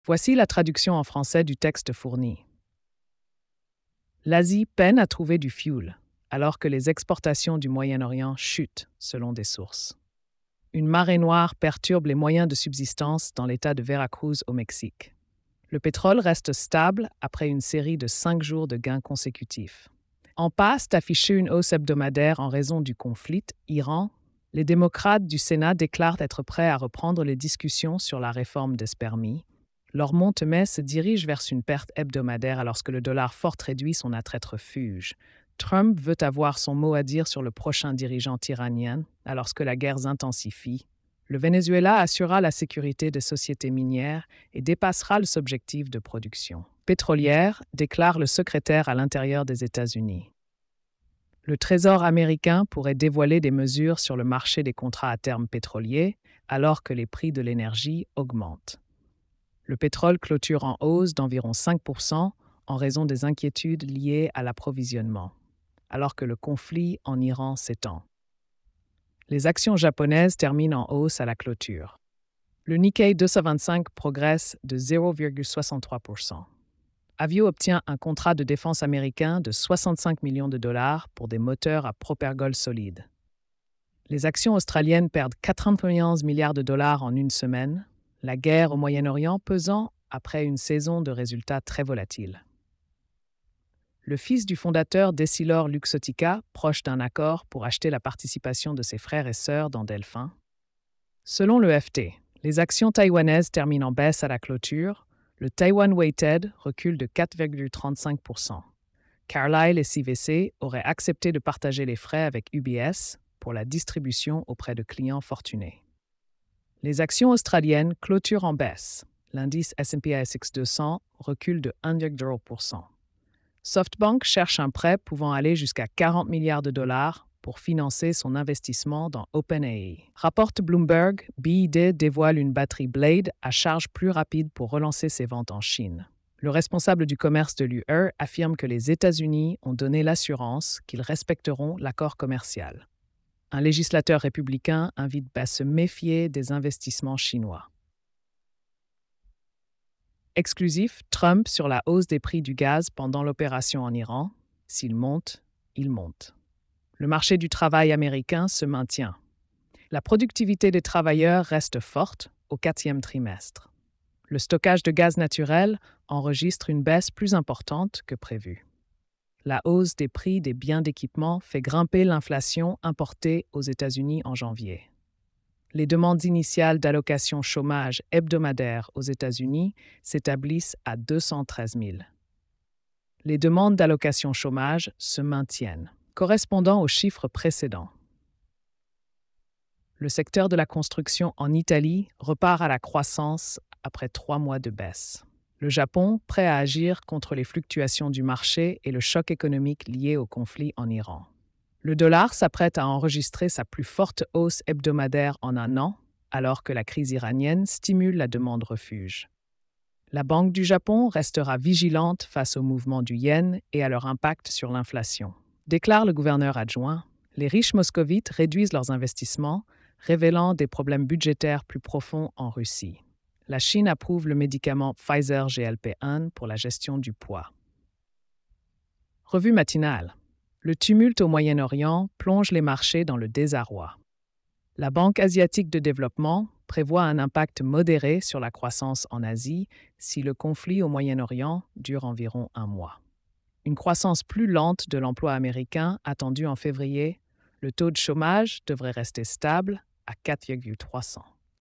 Voici la traduction en français du texte fourni. L'Asie peine à trouver du fioul, alors que les exportations du Moyen-Orient chutent, selon des sources. Une marée noire perturbe les moyens de subsistance dans l'État de Veracruz au Mexique. Le pétrole reste stable après une série de 5 jours de gains consécutifs. En passe d'afficher une hausse hebdomadaire en raison du conflit Iran, les démocrates du Sénat déclarent être prêts à reprendre les discussions sur la réforme des permis. Leur monte-mais se dirige vers une perte hebdomadaire alors que le dollar fort réduit son attrait refuge. Trump veut avoir son mot à dire sur le prochain dirigeant iranien alors que la guerre s'intensifie. Le Venezuela assurera la sécurité des sociétés minières et dépassera les objectifs de production pétrolière, déclare le secrétaire à l'intérieur des États-Unis. Le Trésor américain pourrait dévoiler des mesures sur le marché des contrats à terme pétroliers alors que les prix de l'énergie augmentent. Le pétrole clôture en hausse d'environ 5% en raison des inquiétudes liées à l'approvisionnement, alors que le conflit en Iran s'étend. Les actions japonaises terminent en hausse à la clôture. Le Nikkei 225 progresse de 0,63%. Avio obtient un contrat de défense américain de 65 millions de dollars pour des moteurs à propergol solide. Les actions australiennes perdent 91 milliards de dollars en une semaine, la guerre au Moyen-Orient pesant après une saison de résultats très volatiles. Le fils du fondateur d'Essilor Luxottica, proche d'un accord pour acheter la participation de ses frères et sœurs dans Delphin. Selon le FT, les actions taïwanaises terminent en baisse à la clôture. Le Taiwan Weighted recule de 4,35%. Carlyle et CVC auraient accepté de partager les frais avec UBS pour la distribution auprès de clients fortunés. Les actions australiennes clôturent en baisse. L'indice S&P/ASX 200 recule de 1,0%. SoftBank cherche un prêt pouvant aller jusqu'à 40 milliards de dollars pour financer son investissement dans OpenAI. Rapporte Bloomberg, BID dévoile une batterie Blade à charge plus rapide pour relancer ses ventes en Chine. Le responsable du commerce de l'UE affirme que les États-Unis ont donné l'assurance qu'ils respecteront l'accord commercial. Un législateur républicain invite à se méfier des investissements chinois. Exclusif, Trump sur la hausse des prix du gaz pendant l'opération en Iran. S'il monte, il monte. Le marché du travail américain se maintient. La productivité des travailleurs reste forte au 4e trimestre. Le stockage de gaz naturel enregistre une baisse plus importante que prévu. La hausse des prix des biens d'équipement fait grimper l'inflation importée aux États-Unis en janvier. Les demandes initiales d'allocation chômage hebdomadaire aux États-Unis s'établissent à 213 000. Les demandes d'allocation chômage se maintiennent, correspondant aux chiffres précédents. Le secteur de la construction en Italie repart à la croissance après 3 mois de baisse. Le Japon, prêt à agir contre les fluctuations du marché et le choc économique lié au conflit en Iran. Le dollar s'apprête à enregistrer sa plus forte hausse hebdomadaire en un an, alors que la crise iranienne stimule la demande refuge. La Banque du Japon restera vigilante face au mouvement du yen et à leur impact sur l'inflation. Déclare le gouverneur adjoint, les riches moscovites réduisent leurs investissements, révélant des problèmes budgétaires plus profonds en Russie. La Chine approuve le médicament Pfizer GLP-1 pour la gestion du poids. Revue matinale. Le tumulte au Moyen-Orient plonge les marchés dans le désarroi. La Banque asiatique de développement prévoit un impact modéré sur la croissance en Asie si le conflit au Moyen-Orient dure environ un mois. Une croissance plus lente de l'emploi américain attendue en février, le taux de chômage devrait rester stable à 4,3%.